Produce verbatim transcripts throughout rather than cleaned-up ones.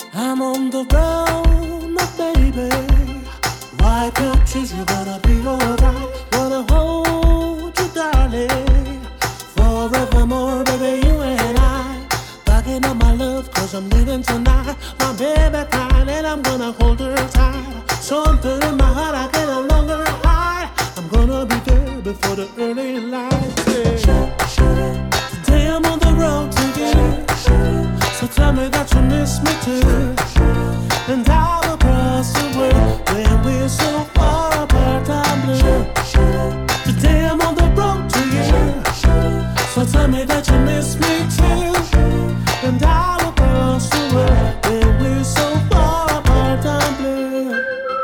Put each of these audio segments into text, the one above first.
I'm on the road, my baby. Wipe your tears, you're gonna be alright. Wanna hold you, darling, forevermore, baby, you and I. Backing up my love, cause I'm leaving tonight. My baby crying and I'm gonna hold her tight. Something in my heart I can no longer hide. I'm gonna be there before the early light. Yeah. Today I'm on the road to you. So tell me that you miss me too. And I will cross the world when we're so far apart. I'm blue. Today I'm on the road to you. So tell me that you miss me too. And I will cross the world when we're so far apart. I'm blue.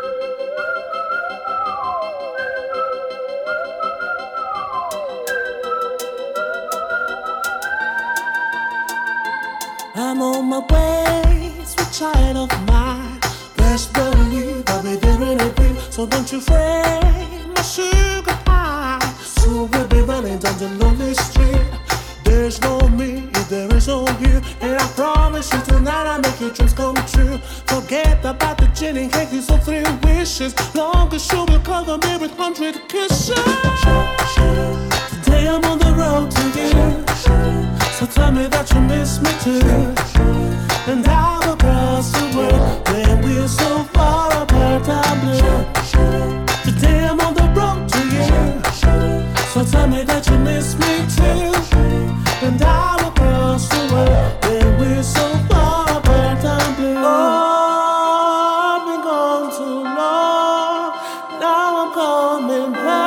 I'm on my way, sweet child of mine. Best believe I'll be there in a bit. So don't you fret, my sugar pie. So we'll be running down the lonely street. There's no me, if there is no you. And I promise you tonight I'll make your dreams come true. Forget about the gin and cake, these are three wishes. Long as you will cover me with hundred kisses. Today I'm on the road to you. So tell me that you miss me too. And I will cross the world when we're so far apart. I'm blue. Today I'm on the road to you. So tell me that you miss me too. And I will cross the world when we're so far apart. I'm blue. Oh, I've been gone too long. Now I'm coming back.